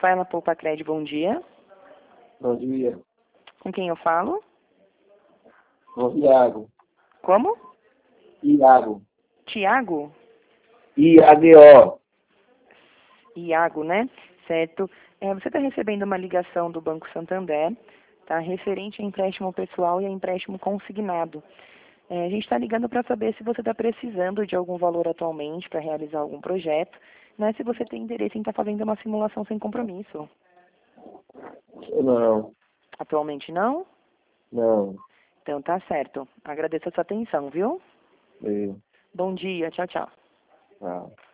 Fala Poupa Cred, bom dia. Bom dia. Com quem eu falo? Com Iago. Como? Iago. Tiago? IAGO. Iago, né? Certo. Você está recebendo uma ligação do Banco Santander, tá? Referente a empréstimo pessoal e a empréstimo consignado. A gente está ligando para saber se você está precisando de algum valor atualmente para realizar algum projeto, né? Se você tem interesse em estar fazendo uma simulação sem compromisso. Não. Atualmente não? Não. Então tá certo. Agradeço a sua atenção, viu? Eu. Bom dia, tchau, tchau. Ah.